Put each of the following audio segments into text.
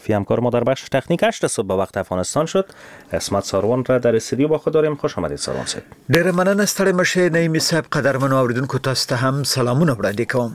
همکار ما در بخش تکنیک 8 صبح به وقت افغانستان شد. اسمت ساروان را در استودیو با خود داریم. خوش آمدید ساروان صاحب. ډېر مننه ستړي مشه. نعیمي صاحب، قدرمنو اوریدونکو تاسو ته هم سلامونه وړاندې کوم.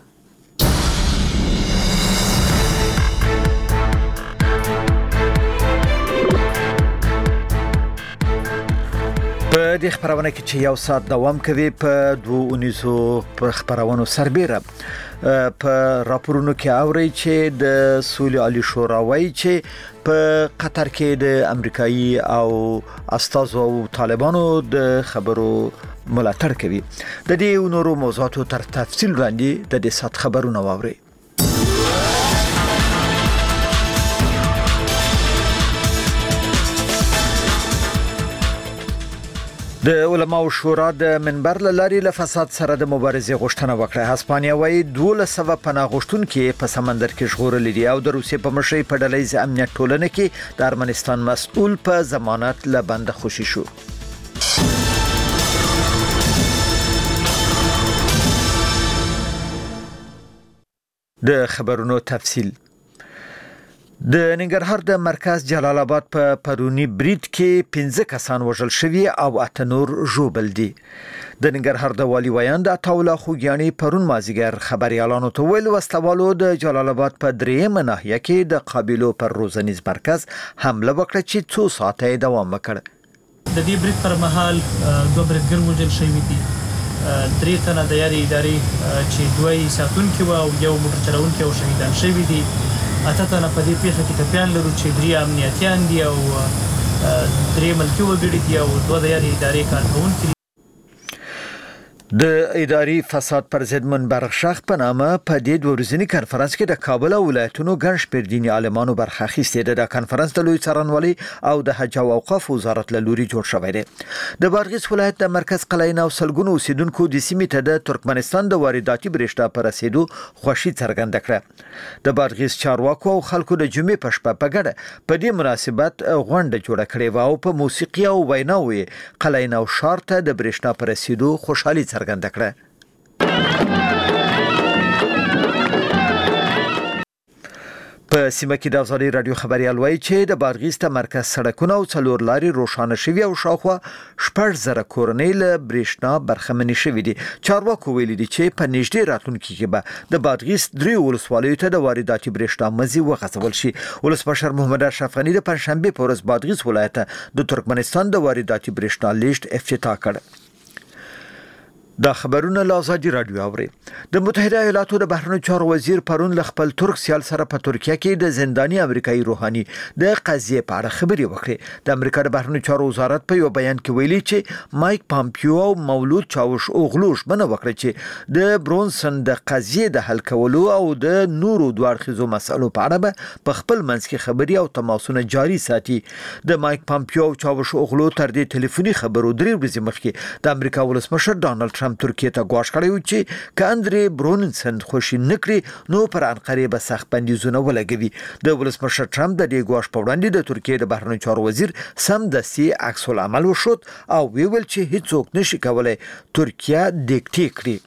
په دې خبرونه کې چې یو ساعت دوام کوي په 2 په خبرونو سربېره په راپورونو کې اوري چې د سولې عالی شورا وایي چې په قطر کې د امریکایي او استازو او طالبانو د خبرو ملاتړ کوي. د دې نورو موضوعاتو تر تفصیل وړاندې د دې سات خبرونه واوري. د علماو شورا د منبر لاري له فساد سره د مبارزې غوښتنه وکړه. هسپانیا وايي 1200 پناه غوښتونکي په سمندر کې ژغورل دي او د روسیې په مشرۍ په ډلهییز امنیت ټولنه کې د ارمنستان مسؤل په ضمانت له بند خوشي شو. د خبرونو تفصیل. د ننګرهار د مرکز جلال آباد په پرونی برید کې 15 کسان وژل شوي او 8 نور ژوبل دي. د ننګرهار د والی ویاند عطاالله خوګیانی پرون مازیګر خبريالانو ته ویل وسلوالو د جلال آباد په درېمه ناحیه کې د قابلو پر روزنیز مرکز حمله وکړه چې 2 ساعته دوام وکړ. د دې برید پر مهال دوه بریدګر وژل شوي دي. 3 تنه د یاري ادارې چې دوی ساتونکي و او یو موټر چلونکي او شهیدان شوي دي. اته تنه په دې پیښه کې ټپیان لرو چې 3 امنیتيان دي او 3 ملکي وګړي دي او 2 د یاري ادارې کارکونکي. د اداري فساد پر ضد منبر شخ په نامه په دې ورځنی کانفرنس کې د کابل ولایتونو ګڼ شمېر دیني عالمانو برخه اخیستې ده. د کانفرنس د لوی څارنوالۍ او د حج او اوقاف وزارت له لوري جوړ شوی دی. د بادغیس ولایت د مرکز قلعین او سلګونو اوسیدونکو د سیمې ته د ترکمنستان د وارداتي برېښنا پر رسیدو خوښي څرګنده کړه. د بادغیس چارواکو او خلکو د جمعې په شپه په ګډه په دې مناسبت غونډه جوړه کړې و او په موسیقي او ویناوي قلعین او شار ته د برېښنا پر رسیدو خوشحالي څرګنده کړه. په سیمه کې د ازادي رادیو خبريال وایي چې د بادغیس ته مرکز سړکونه او څلور لارې روښانه شوي او شاوخوا 1000 کورنۍ له برېښنا برخمنې شوي دي. چارواکو ویلي دي چې په نږدې راتلونکي کې به د بادغیس 3 ولسوالیو ته د وارداتي برېښنا مزي وغځول شي. ولسمشر محمد اشرف غني د پنځشنبه په ورځ بادغیس ولایت د ترکمنستان د وارداتي برېښنا لیست افتتاح کړ. دا خبرونه له ازادي رادیو اوري. د متحده ایالاتو د بهرنیو چارو وزیر پرون ل خپل ترک سیال سره په ترکیه کې د زنداني امریکایي روحاني د قضیې په اړه خبرې وکړې. د امریکا د بهرنیو چارو وزارت په یو بیان کې ویلي چې مایک پامپیو او مولود چاوش اوغلوش بنه وکړي چې د برونسن د قضیې د حل کولو او د نورو دوه اړخیزو مسلو په اړه په خپل منځ کې خبري او تماسونه جاري ساتي. د مایک پامپیو او چاوش اوغلو تر دې ټلیفوني خبرو 3 ورځې مخکې د امریکا ولسمشر ډانلډ ترکیه ته غواړي کړی چې کاندري برونسن خوشی نکړي نو پر انقره به سخت بندیزونه ولګوي. د ولسمشر ټرمپ د دې غواړ په وړاندې د ترکیه د بهرنیو چارو وزیر سم دسي عکس العمل وشود او ویل چې هیڅوک نشي کولای ترکیه دیکټي کړي.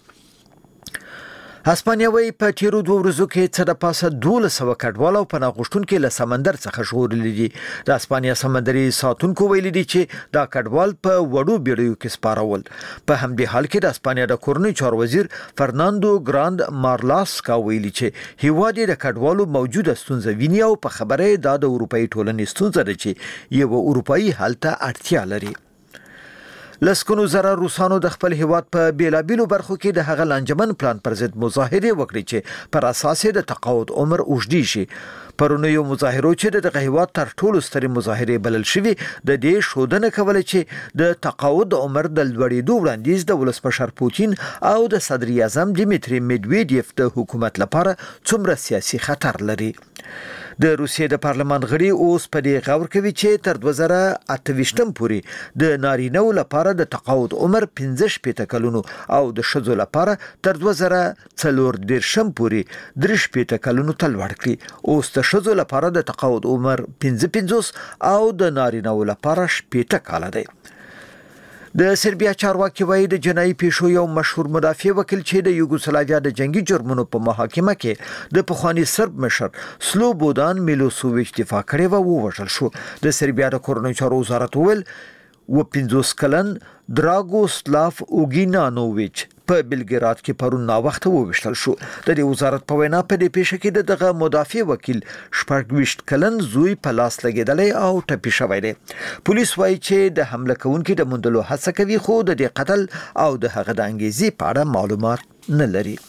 هسپانیا وایي په تیرو 2 ورځو کې څه د پاسه 1200 کډوال او پناه غوښتونکي له سمندر څخه ژغورل دي. د هسپانیا سمندري ساتونکو ویلي دي چې دا کډوال په وړو بیړیو کې سپارول. په همدې حال کې د هسپانیا د کورنۍ چارو وزیر فرناندو ګراند مارلاسکا ویلي چې هیواد د کډوالو موجوده ستونزه ویني او په خبره دا د اروپאי ټولنې ستونزه ده چې یو اروپאי حل ته اړتیا لري. لسکونو زره روسانو د خپل هیواد په بیلابیلو برخو کې د هغه لانجمن پلان پر ضد مظاهره وکړي چې پر اساس د تقاعد عمر اوږدی شي. پرونی یو مظاهرو چې د هیواد تر ټولو سترې مظاهره بلل شوی د دې شودنه کوله چې د تقاعد عمر د لوړېدو وړاندیز د ولسمشر پوتین او د صدر اعظم دیمیتری میدویدیف د حکومت لپاره څومره سیاسي خطر لري. د روسیې د پارلمان غړي اوس په دې غور کوي چې تر 2028 پورې د نارینه‌و لپاره د تقاعد عمر 15 کلونو او د ښځو لپاره تر 2040 پورې 30 کلونو ته لوړ کړي. اوس د ښځو لپاره د تقاعد عمر 55 او د نارینه‌و لپاره 60 کال دی. د سربیا چارواکي وایي د جنایي پیښو یو مشهور مدافع وکیل چې د یوګوسلاویا د جنگي جرمونو په محاکمه کې د پخوانی سرب مشر سلوبودان میلوسوویچ دفاع کړې و ووژل شو. د سربیا د کورنیو چارو وزارت وویل 50 کلن دراګوسلاف اوګینانوویچ په بلګراد کې پرون نا وخت وویشتل شو. د دې وزارت په وینا په دې پیښه کې دغه مدافع وکیل 28 کلن زوی په لاس لګیدلی او ټپي شوی دی. پولیس وایي چې د حمله کوونکي د موندلو هڅه کوي خو د دې قتل او د هغه د انګیزې په اړه معلومات نه لري.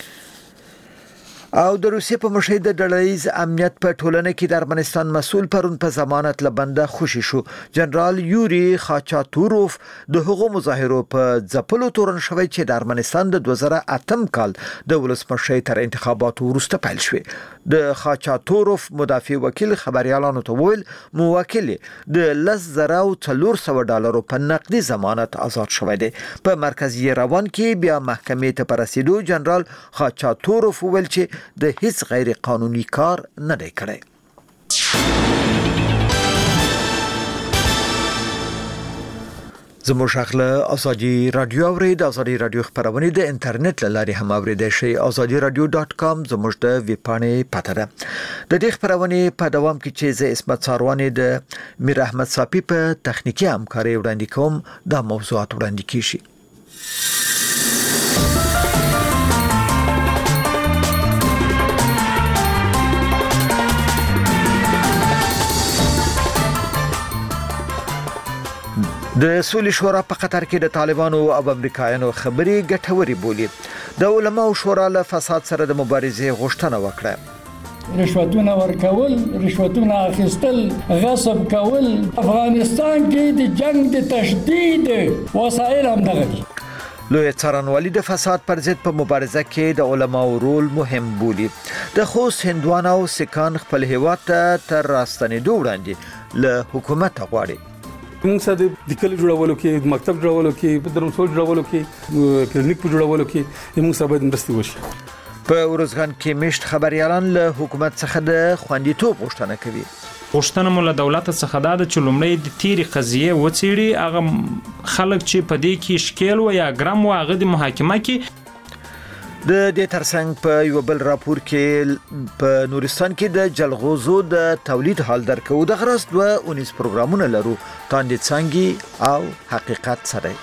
او د روسیې په مشر د ډلهیز امنیت په ټولنه کې د ارمنستان مسؤل پرون په ضمانت لبنده خوشی شو. جنرال یوري خاچاتوروف د هغو مظاهرو په ځپلو تورن شوی چې د ارمنستان د 2008 کال د ولسمشر تر انتخاباتو وروسته پیل شوی. د خاچاتوروف مدافع وکیل خبريالانو ته وویل موکل د $10,400 په نقدي ضمانت آزاد شوی دی. په مرکزی روان کې بیا محکمې ته پرسیدو جنرال خاچاتوروف وویل چې د هیڅ غیر قانوني کار نه دی کړی. زموږ خپل ازادي رادیو اورید ازادي رادیو خبرونه د انټرنیټ لاري هم اوریدئ شئ. azadiradio.com زموږ د ویب پاڼې پته ده. د دې خبرونه په دوام کې چې زه اسمت ساروانی د میر احمد صافي په تخنیکی همکاري وړاندې کوم دا موضوعات وړاندې کیږي. د سولې شورا په قطر کې د طالبانو او امریکایانو خبري ګټوري بولی. د علماو شورا له فساد سره د مبارزې غوښتنه وکړه. رشوتونه ورکول، رشوتونه اخیستل، غصب کول، افغانستان کې د جنگ د تشدید وسایل هم دغه دي. لوی څارنوالي د فساد پر ضد په مبارزه کې د علماو رول مهم بولی. د خوست هندوانو سکان خپل هیواد ته تر راستنېدو وړاندې له حکومت غواړي. موږ ساده د کلی جوړولو کې، مکتب جوړولو کې، په درمسول جوړولو کې، کلینیک په جوړولو کې موږ سره باید مرسته وشي. په ورځګان کې مشت خبريالان له حکومت څخه د خوندیتوب غوښتنه کوي. غوښتنه مو له دولت څخه دا چې لومړی د تیری قضیه وڅېړي، هغه خلک چې په دې کې شکیل و یا ګرام و هغه د محاکمه کې. د دې ترڅنګ په یو بل راپور کې په نورستان کې د جلغوزو د تولید حال درکو. د غرض 19 پروګرامونه لرو. تاندې څنګه او حقیقت سره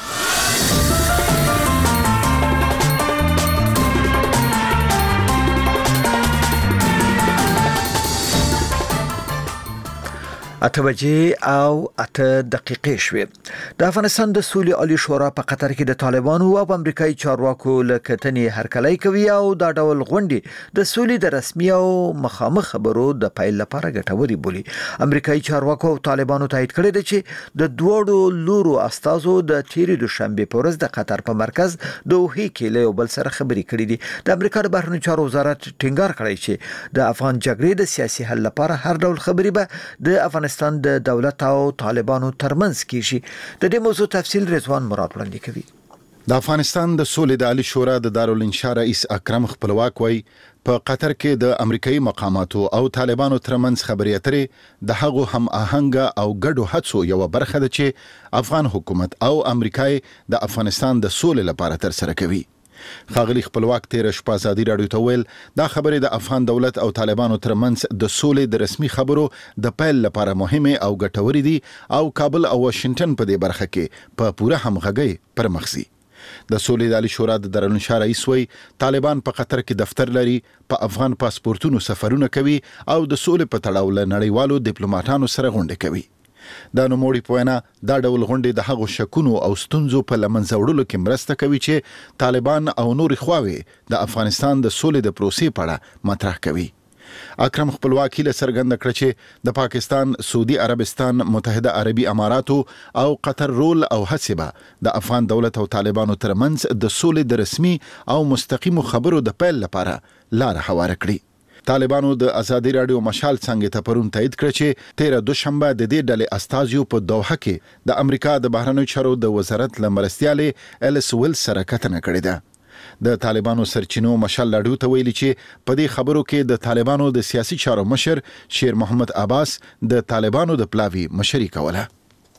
اته بجې او 8 دقیقې شوې. د افغانستان د سولې عالی شورا په قطر کې د طالبانو او امریکایي چارواکو لکتنې هرکلی کوي او دا ډول غونډې د سولې د رسمي او مخامخ خبرو د پیل لپاره ګټوري بولي. امریکایي چارواکو او طالبانو تایید کړی دی چې د دوړو لورو استازو د تیری دوشنبه په ورځ د قطر په مرکز دوحه کې له بل سره خبرې کړې دي. د امریکا د بهرنیو چارو وزارت ټینګار کړی چې د افغان جګړې د سیاسي حل لپاره هر ډول خبرې به د افغانستان د دولت او طالبانو ترمنځ کیږي. د دې موضوع تفصیل رضوان مراد وړاندې کوي. د افغانستان د سولې د عالی شورا د دارالانشا رئیس اکرم خپلواک وای په قطر کې د امریکایي مقاماتو او طالبانو ترمنځ خبرې اترې د هغو هم آهنګ او ګډو هڅو یو برخه ده چې افغان حکومت او امریکای د افغانستان د سولې لپاره تر سره کوي. خاغلی خپلواک تیر شپه ازادي رادیو ته ویل دا خبره د افغان دولت او طالبانو ترمنځ د سولې د رسمي خبرو د پیل لپاره مهمه او ګټوري دي او کابل او واشنگټن په دې برخه کې په پوره همغږي پر مخزي. د سولې د عالی شورا د دارالانشا رئیس وی طالبان په قطر کې دفتر لري، په افغان پاسپورتونو سفرونه کوي او د سولې په تړاو له نړیوالو ډیپلوماټانو سره غونډې کوي. دا نوموړي په وینا دا ډول غونډې د هغو شکونو او ستونزو په لمنځه وړلو کې مرسته کوي چې طالبان او نوري خواوې د افغانستان د سولې د پروسې په اړه مطرح کوي. اکرم خپلواکي له څرګنده کړ چې د پاکستان، سعودي عربستان، متحده عربي اماراتو او قطر رول او هڅه د افغان دولت او طالبانو ترمنځ د سولې د رسمي او مستقیمو خبرو د پیل لپاره لار هواره کړي. طالبانو د ازادي رادیو مشال څنګه ته پرون تایید کړ چې 13 دوشنبه د دې ډلې استازیو په دوحه کې د امریکا د بهرنیو چارو د وزارت لمرستياله الیس ویلز سره کتنه کړې ده. د طالبانو سرچینو مشال رادیو ته ویلي چې په دې خبرو کې د طالبانو د سیاسي چارو مشر شیر محمد عباس د طالبانو د پلاوی مشري کوله.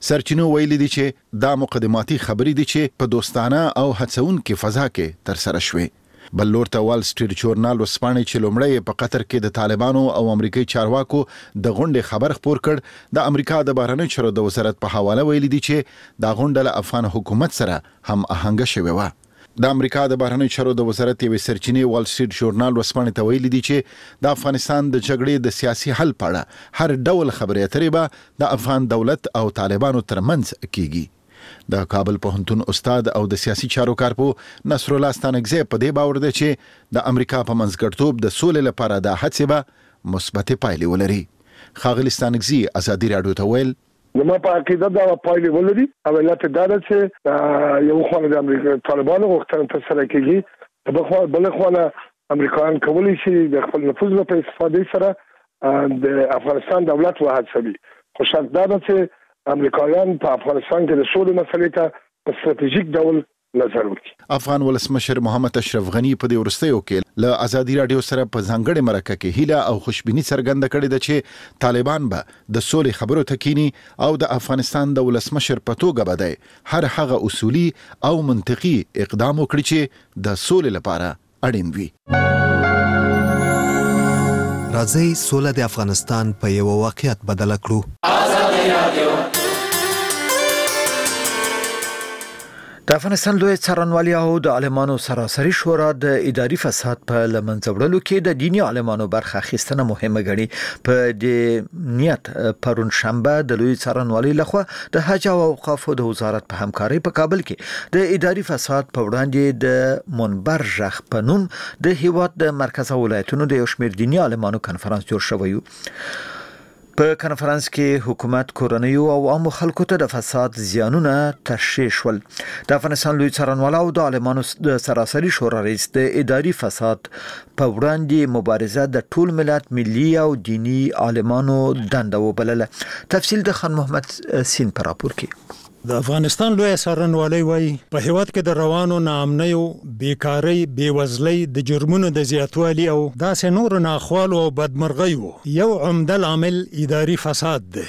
سرچینو ویلي دي چې دا مقدماتي خبرې دي چې په دوستانه او هڅونکې فضا کې تر سره شوې. بل لور ته وال سټریټ ژورنال وسپانې چې لومړی په قطر کې د طالبانو او امریکایي چارواکو د غونډې خبر خپور کړ. د امریکا د بهرنیو چارو د وزارت په حواله ویلي دي چې دا غونډه له افغان حکومت سره هم آهنګه شوې وه. د امریکا د بهرنیو چارو د وزارت یوې سرچینې وال سټریټ ژورنال وسپانې ته ویلي دي چې د افغانستان د جګړې د سیاسي حل په اړه هر ډول خبرې اترې به د افغان دولت او طالبانو ترمنځ کیږي. د کابل پوهنتون استاد او د سیاسي چارو کارپو نصر الله ستانکزی په دې باور دی چې د امریکا په منځګړیتوب د سولې لپاره د هڅې به مثبت پایلې ولري. ښاغلی ستانکزی ازادي راډیو ته ویل زما په عقیده دا پایلې ولري او علت دا ده چې یو خو د امریکا طالبانو غوښتنه تر سره کیږي، بل خو امریکایان کولی شي د خپل نفوذ په استفاده سره د افغانستان دولت وهڅوي. خو شرط دا ده چې امریکایان په افغانستان کې د سولې مسلې ته په ستراتیژیک ډول نظر وکړي. افغان ولسمشر محمد اشرف غنی په دې وروستیو کې له ازادي راډیو سره په ځانګړې مرکه کې هیله او خوشبیني څرګنده کړې ده چې طالبان به د سولې خبرو ته کینی او د افغانستان د ولسمشر په توګه به دی هر هغه اصولي او منطقي اقدام وکړي چې د سولې لپاره اړین وي. راځي سوله د افغانستان په یو واقعیت بدل کړو. ازادي راډیو د افغانستان لوی څارنوالي او د عالمانو سراسري شورا د اداري فساد په لمنځه وړلو کې د دیني عالمانو برخه اخیستنه مهمه ګڼي. په دې نیت پرون شنبه د لوی څارنوالي لخوا د حج او اوقافو د وزارت په همکارۍ په کابل کې د اداري فساد په وړاندې د منبر ژغ په نوم د هیواد د مرکز ولایتونو د یو شمېر دیني عالمانو کنفرانس جوړ شوی و. په کنفرانس کې حکومت کورنۍ او عامو خلکو ته د فساد زیانونه تشریح شول. د افغانستان لوی څارنوال او د عالمانو د سراسري شورا رئیس د اداري فساد په وړاندې مبارزه د ټول ملت ملي او دینی عالمانو دنده وبلله. تفصیل د خان محمد سین پر راپور کې. د افغانستان لوی څارنوالي وایي په هیواد کې د روانو ناامنیو، بیکاری، بیوزلۍ، د جرمونو د زیاتوالي او داسې نور ناخوالو او بدمرغیو یو عمده عامل اداري فساد دی.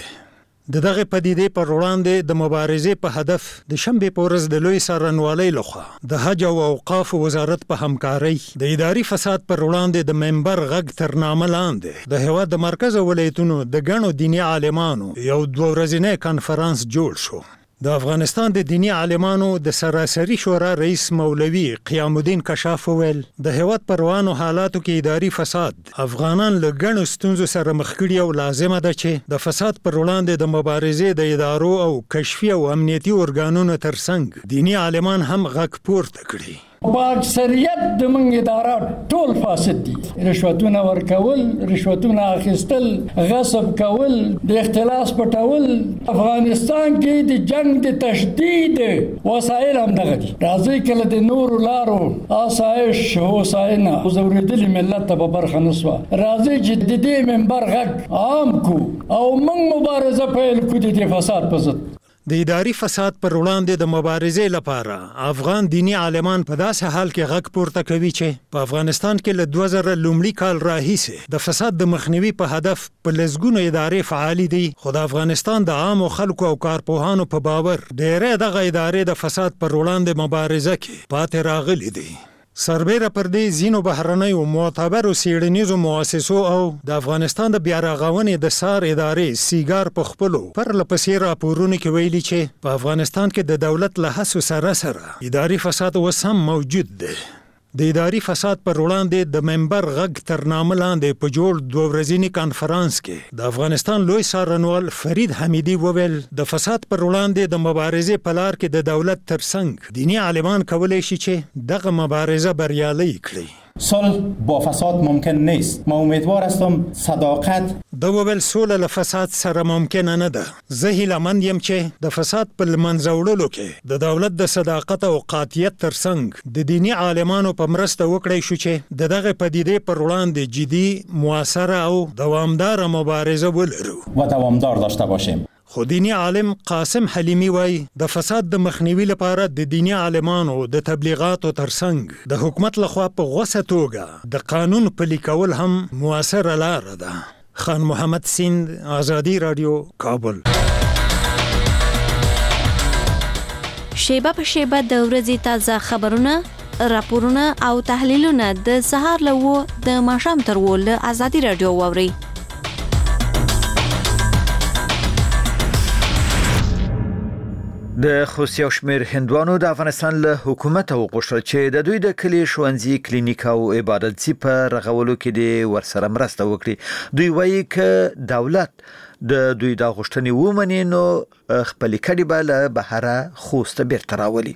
د دغه پدیدې پر وړاندې د مبارزې په هدف د شنبې په ورځ د لوی څارنوالۍ لخوا د حج او اوقاف وزارت په همکارۍ د اداري فساد پر وړاندې د منبر غږ تر نامه لاندې د هیواد د مرکز ولایتونو د ګڼو دیني عالمانو یو 2 ورځنی کنفرانس جوړ شو. د افغانستان د دینی عالمانو د سراسري شورا رئیس مولوي قیام الدین کشاف ویل د هیواد پروانو حالاتو کې اداري فساد افغانان له ګڼو ستونزو سره مخ کړي او لازمه ده چې د فساد پر وړاندې د مبارزې د ادارو او کشفي او امنیتي ارګانونو ترڅنګ دینی عالمان هم غږ پورته کړي. په اکثریت د منګ ادارات ټول فاسد دي. رشوتونه ورکول، رشوتونه اخیستل، غصب کول، د اختلاس پټول. افغانستان کې د جنگ د تشدید وسایل هم دغه دي. راځي کله د نور لارو آسایش هوساینه زوریدل ملت ته برخه نسوا. راځي چې د دې منبر غږ عام کو او موږ مبارزه پیل کړو د فساد په ضد. د اداري فساد پر وړاندې د مبارزې لپاره افغان دینی عالمان په داسې حال کې غږ پورته کوي چې په افغانستان کې له 2000 لومړي کال راهیسې د فساد د مخنیوي په هدف په لسګونو ادارې فعالي دي. خو د افغانستان د عامو خلکو او کارپوهانو په باور ډېرې دغه ادارې د فساد پر وړاندې مبارزه کې پاتې راغلي دي. سربیره پر دې ځینو بهرنیو معتبرو څېړنیزو مؤسسو او د افغانستان د بیا رغونې د سار ادارې سیګار په خپلو پرله پسې راپورونو کې ویلي چې په افغانستان کې د دولت له هڅو سره اداري فساد اوس هم موجود دی. د اداري فساد پر وړاندې د منبر غږ تر نامه لاندې په جوړ 2 ورځني کنفرانس کې د افغانستان لوی څارنوال فرید حمیدي وویل د فساد پر وړاندې د مبارزې په لار کې د دولت ترڅنګ دینی عالمان کولی شي چې دغه مبارزه بریالۍ کړي. صلح با فساد ممکن نیست. ما امیدوار هستم صداقت د وویل سوله له فساد سره ممکن نه ده. زه هیلهمند یم چې د فساد په لمنځه وړلو کې د دولت د صداقت او قاطعیت ترڅنګ د دینی عالمانو په مرسته وکړی شو چې دغه پدیدې پر وړاندې جدي، موثره او دوامدار مبارزه ولرو و دوامدار داشته باشیم. خو دینی عالم قاسم حلیمی وای د فساد د مخنیوي لپاره د دینی عالمانو د تبلیغاتو ترڅنګ د حکومت لخوا په غوسه توګه د قانون پلي کول هم موثره لار ده. خان محمد سیند، آزادی رادیو، کابل. شیبه په شیبه د ورځې تازه خبرونه، راپورونه او تحلیلونه د سهار له 9 د ماښام تر 10 له ازادي رادیو واورئ. د خوست یو شمېر هندوانو د افغانستان له حکومت وغوښتل چې د دوی د کلي ښوونځي، کلینیک او عبادتځای په رغولو کې د ورسره مرسته وکړي. دوی وایي چې دولت د دوی د غوښتنې ومني نو خپل کډي به له بهره خوست بیرته راولي.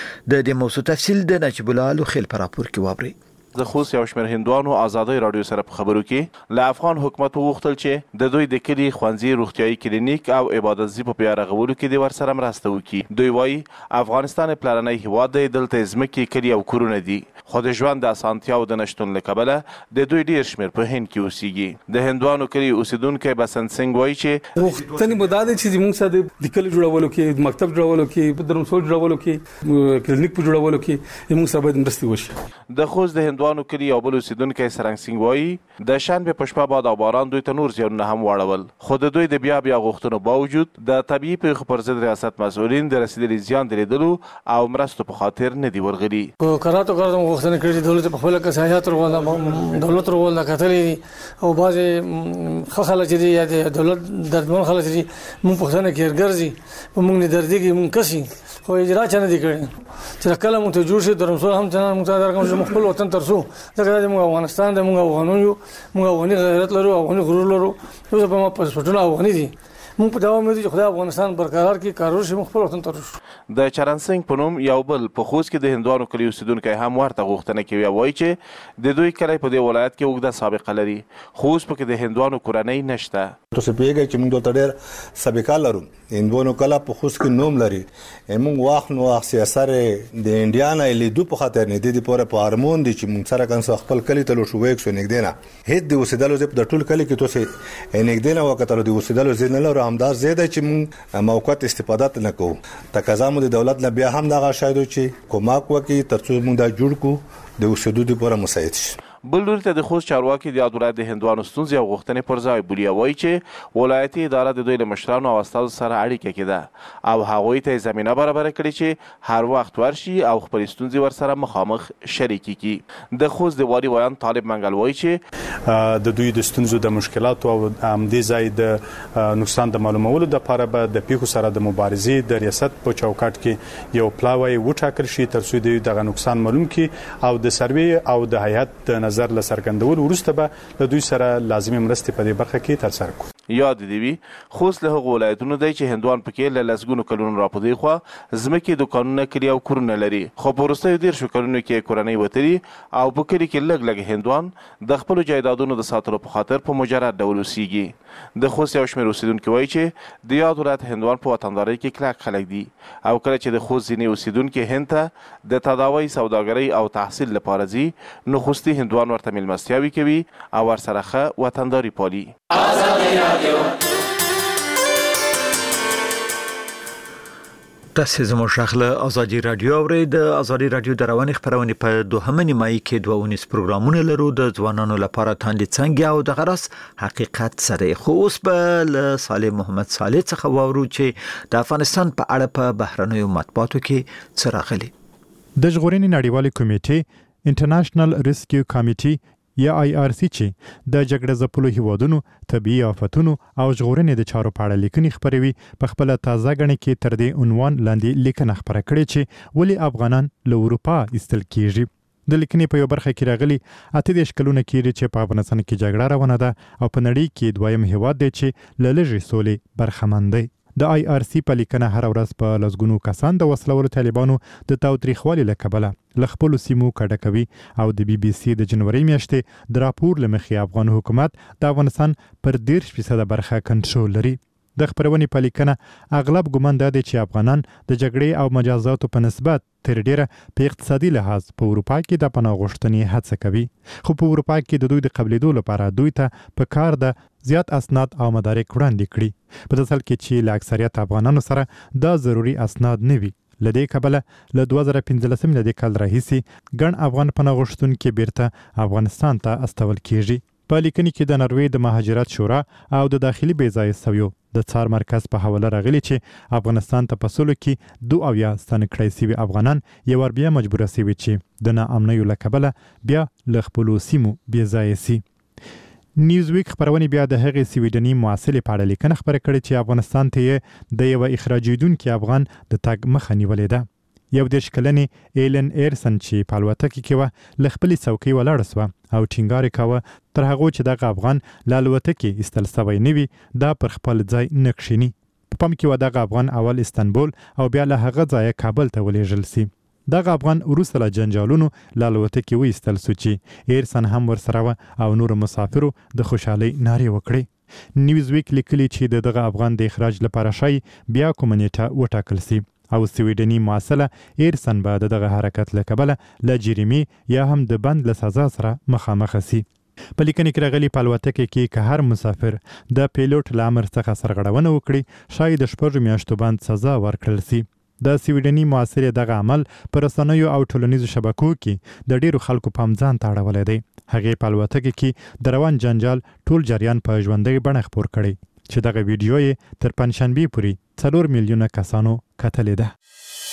د دې موضوع تفصیل د نجیب الله لوخیل په راپور کې واورئ. د خوست یو شمېر هندوانو ازادي رادیو سره په خبرو کې له افغان حکومت وغوښتل چې د دوی د کلي ښوونځي، روغتیايي کلینیک او عبادتځای په بیا رغولو کې د ورسره مرسته وکړي. دوی وایي افغانستان پلرنی هیواد دی، دلته ځمکې، کلي او کورونه دي، خو د ژوند د اسانتیاو د نشتون له کبله د دوی ډیر شمېر په هند کې اوسېږي. د هندوانو کلي اوسیدونکی بسنت سنگ وایي چې غوښتنې مو دا دی چې زموږ سره د کلي جوړولو کې، د مکتب جوړولو کې، په درمسول جوړولو کې، کلینیک په جوړولو کې زموږ سره باید مرستې وشي. د خوست د هندوانو کلي یو بل اوسیدونکی سرنګ سنگ وایي د شنبې په شپه باد او باران دوی ته نور زیانونه هم واړول، خو د دوی د بیا غوښتنو باوجود د طبیعي پیښو پر ضد ریاست مسؤلین د رسیدلي زیان د لیدلو او مرستو په خاطر نه دي ورغلي. کاراتو غوښتنه کړې چې دولت په خپل کسایات ورغول، دولت ورغول کتلې او بعضې خلک چې یا د دولت دردمن خلک چې مونږ پښتنه کې ګرځي په مونږ نه دردي کې مونږ کسي خو اجرا چنه دي کړي چې کله مونږ ته جوړ شي درمسول هم څنګه مونږ درکم چې خپل وطن ترسو ځکه موږ افغانستان د موږ افغانو یو، موږ افغاني غیرت لرو، افغاني غرور لرو، نو په ما پاسپورتونه افغاني دي. موږ په دوام دي چې خدای افغانستان برقرار کړي، کارو شي خپل وطن ته رسو. د چرن سنگ په نوم یو بل په خوست کې د هندوانو کلي اوسیدونکی هم ورته غوښتنه کوي، وایي چې د دوی کلی په دې ولایت کې اوږده سابقه لري، خو اوس پکې د هندوانو کورنۍ نشته. تاسو پیږئ چې موږ دلته ډېر سابقه لرو. هندوانو کله په خوست کې نوم لري. موږ واخ نو سیاسر د انډیانا لیدو په خاطر نه دي پوره په هارمون دي چې موږ سره کنه خپل کلی ته لو شو وېک سو نګدینا هیڅ د اوسیدلو زپ د ټول کلی کې توسه نګدینا وکړه د اوسیدلو زین له رحمدار زیاده چې موږ موقت استفاده نه کوو. تقاضا مو د دولت نه بیا هم دغه شاید چې کومک وکړي ترڅو موږ دا جوړ کو د اوسیدو لپاره مساعد شي. بل لوري ته د خوست چارواکي د ولایت د هندوانو ستونزې او غوښتنې پر ځای بولي، وایي چې ولایتي اداره د دوی له مشرانو او استادو سره اړیکه کې ده او هغوی ته زمینه برابره کړي چې هر وخت ورشي او خپل ستونزې ورسره مخامخ شریکي کړي. د خوست د والي ویان طالب منګل وایي چې د دوی د ستونزو د مشکلاتو او همدې ځای د نقصان د معلومولو لپاره به د پیښو سره د مبارزې د ریاست په چوکاټ کې یو پلاوی وټاکل شي ترڅو د دغه نقصان معلوم کړي او د سروې او د هیئت نظر له څرګندول وروسته به له دوی سره لازمي مرستې په دې برخه کې ترسره کړو. یاد دی وی خوست له هغو ولایتونو دی چې هندوان پکې له لسګونو کلونو راپدې خو ځمکې دوکانونه کړي او کورونه لري، خو په وروستیو 10 کلونو کې کورنۍ وتري او په کلي کې لږ هندوان د خپل جایدادونو د ساتلو په خاطر په مجرد ډول اوسېږي. د خوست یو شمېر اوسیدونکي وایي چې د یاد ولایت هندوان په وطندارۍ کې کلک خلک دي او کله چې د خوست ځینې اوسیدونکي هند ته د تداوی، سوداګرۍ او تحصیل لپاره ځي نو خوستي هندوان ورته مېلمستیاوې کوي او ورسره ښه وطنداري پالي. تاسو زموږ شغله ازادي رادیو اورئ. د ازادي رادیو د رواني خبرونه په 2 نیمایي کې 2 پروګرامونه لرو د ځوانانو لپاره تاندې څنګه او د غرس حقیقت سره. خو اوس به له صالح محمد صالح څخه وورو چې د افغانستان په اړه په بهرنیو مطبوعاتو کې څه راغلي. د ژغورنې نړیوالې کمیټې انټرنیشنل ریسکیو کمیټي یا IRC چې د جګړه ځپلو هیوادونو طبي آفتونو او ژغورنې د چارو په اړه لیکنې خپروي په خپل تازه غړي کې تر دې عنوان لاندې لیکنه خبره کړې چې ولې افغانان له اروپا ایستل کیږي. د لیکنې په یو برخه کې راغلي 18 کلونه کېږي چې په افغانستان کې جګړه روانه ده او په نړۍ کې دویم هیواد دی چې له لږې سولې برخمن دی. د IRC په لیکنه هر ورځ په لسګونو کسان د وسلوالو طالبانو د تاوتریخوالي له کبله له خپلو سیمو کډه کوي او د BBC د جنوري میاشتې د راپور له مخې افغان حکومت د افغانستان پر 10% برخه کنټرول لري. د خبرونې په لیکنه اغلب ګومان دا دی چې افغانان د جګړې او مجازاتو په نسبت تر ډیره په اقتصادي لحاظ په اروپا کې د پناه غوښتنې هڅه کوي، خو په اروپا کې د دوی د قبلېدو لپاره دوی ته په کار د زیات اسناد او مدارک وړاندې کړي، په داسې حال کې چې له اکثریت افغانانو سره دا ضروري اسناد نه وي. لدې کبله له 2015 میلادي کال راهیسې ګڼ افغان پناه غوښتونکي بیرته افغانستان ته استول کیږي. په لیکنې کې د نروې د مهاجرت شورا او د داخلي بې ځایه سویو د څار مرکز په حواله راغلی چې افغانستان ته په سلو کې 2 ستانه کړی سوي افغانان یو ور بیا مجبور سوي چې د ناامنیو له کبله بیا له خپلو سیمو بې ځایه سي. نیوزویک خبرونه بیا د هغې سویډني محصلې په اړه لیکنه خپره کړې چې افغانستان ته یې د یوه اخراجېدونکي افغان د تګ مخه نیولې ده. یو 10 کلنې ایلن ایرسن چې په الوتکه کې وه له خپلې څوکۍ ولاړه سوه او ټینګار یې کاوه تر هغو چې دغه افغان له الوتکې ایستل سوی نه وي دا پر خپل ځای نه کښیني. په پام کې و دغه افغان اول استانبول او بیا له هغه ځایه کابل ته ولېږل سي. دغه افغان وروسته له جنجالونو له الوتکې وایستل سو چې ایرسن هم ورسره وه او نورو مسافرو د خوشحالۍ نارې وکړې. نیوزویک لیکلي چې د دغه افغان د اخراج لپاره شای بیا کومه نیټه وټاکل سي او سویډني محصله ایرسن به د دغه حرکت له کبله له جریمې یا هم د بند له سزا سره مخامخ سي. په لیکنې کې راغلي په الوتکه کې که هر مسافر د پیلوټ له امر څخه سرغړونه وکړي شاید د 6 میاشتو بند سزا ورکړل سي. د سویډني محصلې دغه عمل په رسنیو او ټولنیزو شبکو کې د ډیرو خلکو پام ځان ته اړولی دی. هغې په الوتکه کې د روان جنجال ټول جریان په ژوندۍ بڼه خپور کړی چې دغه ویډیو یې تر پنجشنبې پورې 4 میلیونه کسانو کتلې ده.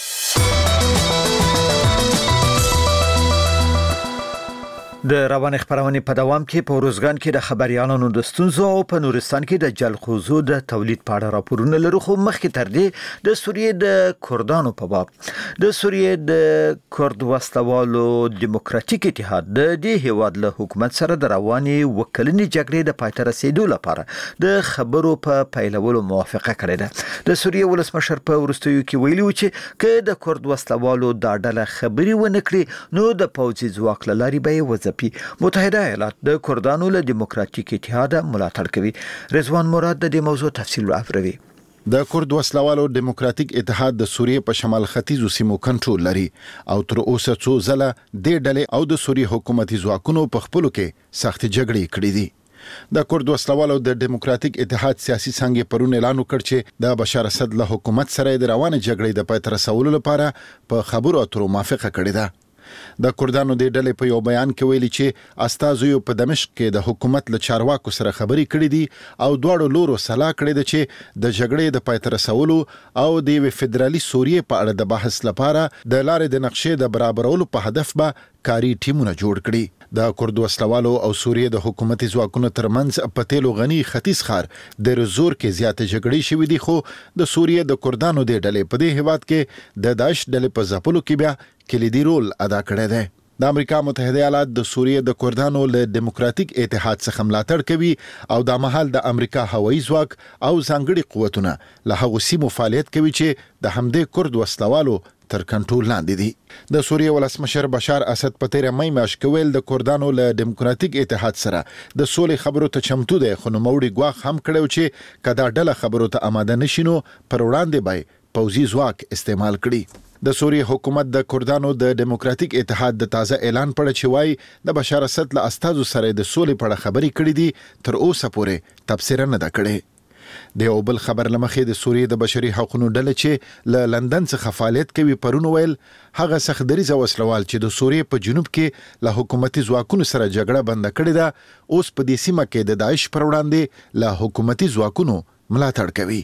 د روانې خبرونې په دوام کې په ارزګان کې د خبريالانو د ستونزو او په نورستان کې د جلغوزو د تولید په اړه راپورونه لرو. خو مخکې تر دې د سوریې د کردانو په باب د سوریې د کرد وسلوالو دیموکراتیک اتحاد د دې هیواد له حکومت سره د روانې وکلنې جګړې د پای ته رسیدو لپاره د خبرو په پیلولو موافقه کړې ده. د سوریې ولسمشر په وروستیو کې ویلي و چې که د کرد وسلوالو دا ډله خبري ونه کړي نو د پوځي ځواک له لارې به یې متحده ایالات د کردانو له دیموکراتیک اتحاد ملاتړ کوي. رضوان مراد د دې موضوع تفصیل راوړي. د کرد وسلوالو دیموکراتیک اتحاد د سوریې په شمال ختیځو سیمو کنټرول لري او تر اوسه څو ځله د ډلې او د سوریې حکومتي ځواکونو په خپلو کې سخت جګړې کړې دي. د کرد وسلوالو د دیموکراتیک اتحاد سیاسي څنګه پرون اعلان وکړ چې د بشار اسد له حکومت سره د روانه جګړې د پای ته رسولو لپاره په خبرو اترو موافقه کړې ده. د کردانو د ډلې په یو بیان کې ویلي چې استازو په دمشق کې د حکومت له چارواکو سره خبرې کړې دي او دواړو لورو صلاح کړې ده چې د جګړې د پای ته رسولو او د فدرالي سوریې په اړه د بحث لپاره د لارې د نقشې د برابرولو په هدف به کاری ټیمونه جوړ کړي. د کرد وسلوالو او سوریې د حکومتي ځواکونو ترمنځ په تیلو غني ختیځ ښار د رزور کې زیاتې جګړې شوې دي خو د سوریې د کردانو د ډلې په دې هیواد کې د داعش ډلې په ځپلو کې بیا کلیدي رول ادا کړی دی. د امریکا متحده ایالات د سوریې د کردانو له دیموکراتیک اتحاد څخه ملاتړ کوي او د مهال د امریکا هوایي ځواک او ځانګړي قوتونه له هغو سیمو فعالیت کوي چې د همدې کرد وسلوالو تر کنټرول لاندې دي. د سوریې ولسمشر بشار اسد په 13 مې میاشت کې ویل د کردانو له دیموکراتیک اتحاد سره د سولې خبرو ته چمتو دی خو نوموړي ګواښ هم کړی چې کدا ډله خبرو ته آماده نشي نو پر وړاندې به پوځي ځواک استعمال کړي. د سوریې حکومت د کردانو د دیموکراتیک اتحاد د تازه اعلان پر چې وای د بشار اسد له استازو سره د سولې په اړه خبرې کړې دي تر اوسه پورې تبصره نه ده کړې. د یو بل خبر لمخې د سوریې د بشري حقوقو ډله چې له لندن څخه فعالیت کوي پرون ویل هغه سختدریزه وسلوال چې د سوریې په جنوب کې له حکومتي ځواکونو سره جګړه بند کړې ده اوس په دې سیمه کې د داعش پر وړاندې له حکومتي ځواکونو ملاتړ کوي.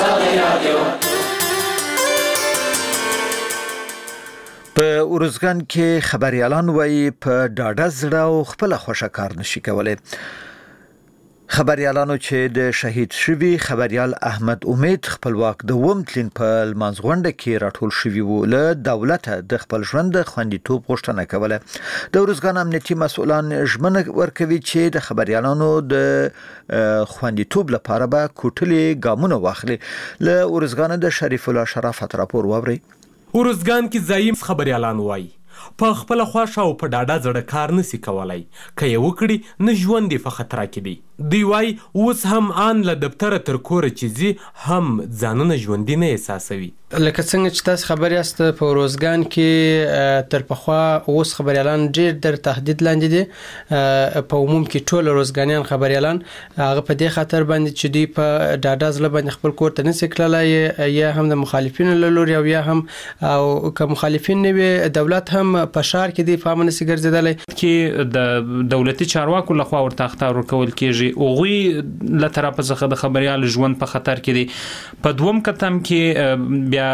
په ارزګان کې خبريالان وایي په ډاډه زړه او خپل خوښه کار نشي کولای. خبريالانو چې د شهید شوی خبريال احمد امید خپلواک د ومتلین په لمانځغونډه کې راټول شوی وو له دولت د خپل ژوند د خوندیتوب غوښتنه کوله. د ارزګان امنیتي مسؤلان ژمنه ورکوي چې د خبريالانو د خوندیتوب لپاره به کوټلي ګامونه واخلي. له ارزګان د شریف الله شرافت راپور ووري. ارزګان کې ځایم خبريالان وایي په خپل خواښه او په ډاډه زړه کار نسی کولای که یې وکړي نه ژوند په خطر کې دی. دوی وایي اوس هم آن له دفتره تر کوره چې ځي هم ځانونه ژوندي نه احساسوي. لکه څنګه چې تاسو خبرې یاست په ارزګان کې تر پخوا اوس خبريالان ډېر در تهدید لاندې دي. په عموم کې ټول ارزګانیان خبريالان هغه په دې خاطر باندې چې دوی په ډاډه ځله باندې خپل کور ته نسی کړلای یا هم د مخالفینو له لوري او یا هم او که مخالفین نه وي دولت هم هم په شار کې د فامن سي ګرځیدل کې د دولتي چارواکو لخوا ورته اختار ورکول کیږي او غوي له طرفه څخه د خبريال ژوند په خطر کې دي په دوم کتم کې بیا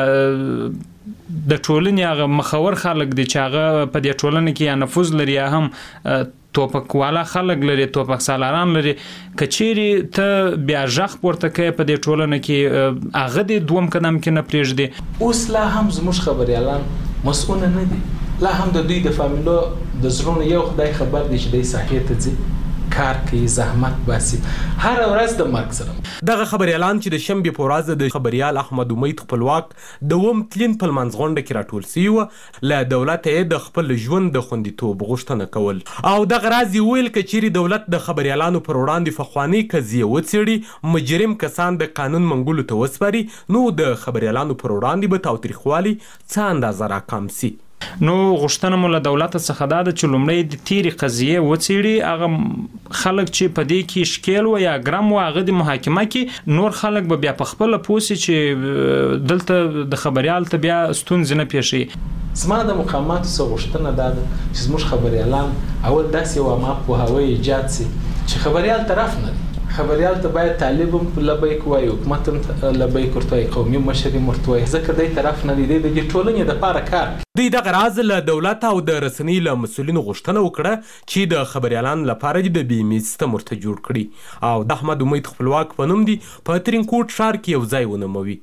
د ټولنې هغه مخور خلک دي چې هغه په دې ټولنه کې یا نفوذ لري یا هم توپک والا خلک لري توپک سالاران لري کچيري ته بیا ځخ پورته کوي په دې ټولنه کې هغه د دوم قدم کې نه پریږدي اوس لا هم زموږ خبريالان مسؤل نه دي لا هم د دوی د فامیلو د زړونو یو خدای خبر دي چې د صحیح ته ځي کار کوي زحمت باسي هر ورځ د مرګ سره دغه خبريالان چې د شنبې په ورځ د خبريال احمد امید خپلواک د وم تلین په منځغونډه کې راټول سی و له دولت یې د خپل ژوند د خوندیتوب غوښتنه کول او د غرازي ویل کچيري دولت د خبريالانو پر وړاندې فخوانی قضیه وڅېړي مجرم کسان د قانون منګولو ته وسپاري نو د خبريالانو پر وړاندې به تاوتریخوالي څه اندازه راکم سي نو غوښتنه مو له دولت څخه دا چې لومړی د تیری قضیه وڅېړي هغه خلک چې په دې کې شکیل و یا ګرام و هغه د محاکمه کې نور خلک به بیا په خپل پوسي چې دلته د خبريال ته بیا ستونزې نه پیښي زما د مقاماتو څخه غوښتنه دا ده چې زموږ خبريالان اول داسې و ما په هوای ایجاد سي چې خبريال طرف نه خبريال ته باید طالبم لبیک وای حکومت لبیک ورته قومي مشري مرتوي ځکه د طرف نه دی د ټولنې د پاره کار دوی د غراز له دولت او د رسنۍ له مسولینو غوښتنه وکړه چې د خبريالانو لپاره د بیمې سیستم ورته جوړ کړي او د احمد امید خپلواک په نوم دی په ترینکوټ ښار کې یو ځای ونموي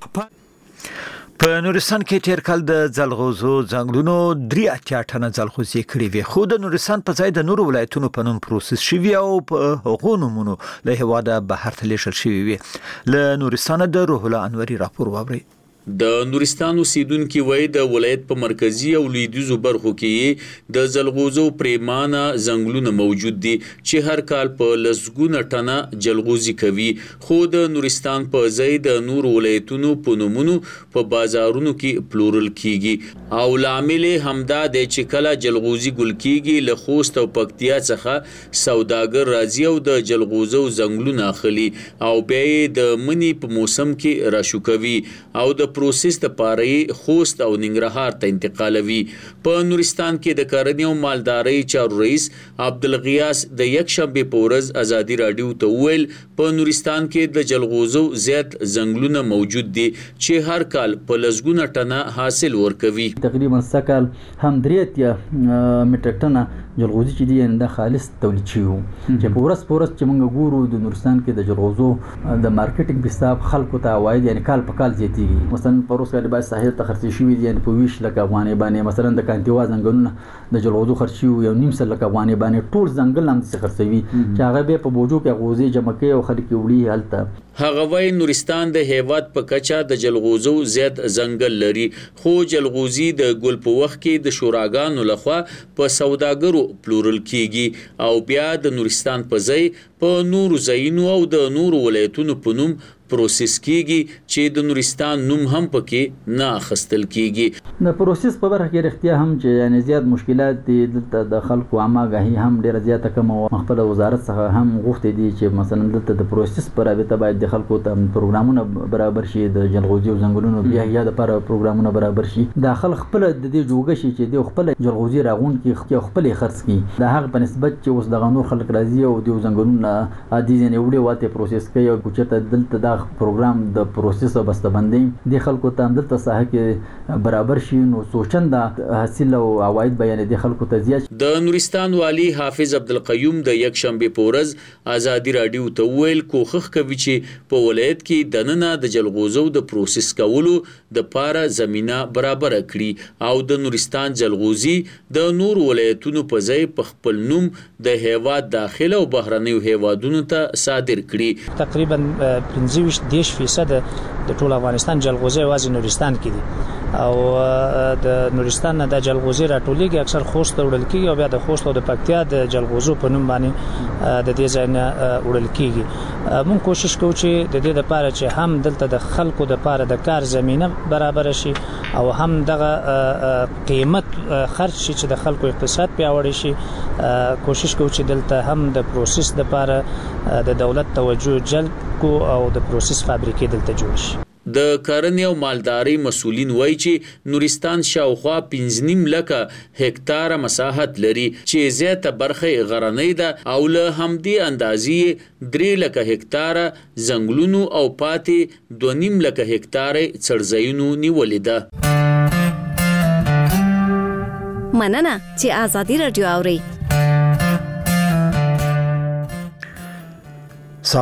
په نورستان کې تیر کال د جلغوزو ځنګلونو 83 ټنه جلغوزي کړي وي خو د نورستان په ځای د نورو ولایتونو په نوم پروسس شوی او په هغو نومونو له هواده بهر ته لیږل شوی وي له نورستان د روح الله انوري راپور واوري د نورستان اوسیدونکو وای د ولایت په مرکزی او لویدیځو برخو کې د جلغوزو پریمانه ځنګلونه موجود دي چې هر کال په لسګونه ټنه جلغوزي کوي خو د نورستان په ځای د نور ولایتونو په نومونو په بازارونو کې پلورل کیږي او لامل همدا د چې کله جلغوزي ګل کیږي له خوست او پکتیا څخه سوداګر راځي او د جلغوزو ځنګلونه اخلي او بیا د منی په موسم کې راشو کوي او د پروسس د پاره خوست او ننګرهار ته انتقالوي په نورستان کې د کرنې او مالدارۍ چارو رئیس عبدالغیاس د یک شنبه په ورځ ازادي رادیو ته ویل په نورستان کې د جلغوزو زیات ځنګلونه موجود دي چې هر کال په لسګونه ټنه حاصل ورکوي تقریبا سکل هم 3 میټریک ټنه جلغوزي چې دي د خالص تولید شوی چې په ورځ چې موږ ګورو د نورستان کې د جلغوزو د مارکیټینګ په حساب خلکو ته عواید یعنی کال په کال زیاتیږي مثلا پروس کې باید ساحل ته خرڅ شوی دي یعنی په 20 لک افغانۍ باندې مثلا د کانتیوا ځنګلونه د جلغوزو خرڅ شوی یو 9 لک افغانۍ باندې ټول ځنګل هم څه خرڅوي چې هغه به په بوجو کې غوزي جمع کوي او خلک وړي هلته هغه وای نورستان د هیواد په کچا د جلغوزو زیات ځنګل لري خو جلغوزي د ګل په وخت کې د شوراګانو لخوا په سوداګرو پلورل کیږي او بیا د نورستان په ځای په نورو ځایونو او د نورو ولایتونو په نوم پروسس کیږي چې د نورستان نوم هم پکې نه اخستل کیږي د پروسس په برخه کې رښتیا هم چې یعنی زیات مشکلات دي د خلکو عامه هم ډیره زیاته کم او خپل وزارت څخه هم غوښتي دي چې مثلا د پروسس پر رابطه باید د خلکو ته پروګرامونه برابر شي د جلغوزي او ځنګلونو بیا یا د پر پروګرامونه برابر شي د خلک خپل د دې جوګه شي چې د خپل جلغوزي راغون کې خپل خرڅ کی د هغه په نسبت چې اوس د غنور خلک راځي او د ځنګلونو عادي نه وړي واته پروسس کوي او کوچته دلته د پروګرام د پروسس او بسته‌بندۍ د خلکو ته دلته ساحه کې برابر شي نو سوچنده حاصل او عواید بیان د خلکو ته زیات د نورستان والی حافظ عبدالقیوم د یک شنبه په ورځ ازادي رادیو ته ویل کوخخ کوي چې په ولایت کې د نننه د جلغوزو د پروسس کولو د پاره زمينه برابر کړي او د نورستان جلغوزي د نور ولایتونو په ځای په خپل نوم د هیواد داخله او بهرنیو هیوادونو ته صادر کړي تقریبا 15% د ټول افغانستان جلغوزي واځي نورستان کې دي او د نورستان د جلغوزي راټولېږي اکثر خوست وړل کېږي او بیا د خوست او د پکتیا د جلغوزو په نوم باندې د دې ځای نه وړل کېږي موږ کوشش کوو چې د دې لپاره چې هم دلته د خلکو د لپاره د کار زمينه برابر شي او هم دغه قیمت خرج شي چې د خلکو اقتصاد پیاوړی شي کوشش کوو چې دلته هم د پروسس لپاره د دولت توجه جلب کو او د پروسس فابریکې دلته جوړ شي د کرنې او مالدارۍ مسولین وایي چې نورستان شاوخوا 15 لکه هکتار مساحت لري چې زیاته برخه غرنۍ ده او له همدې اندازې 3 لکه هکتار ځنګلونو او پاتې 2.5 لکه هکتار څړځایونو نیولې ده. مننه چې آزادي رادیو اوري.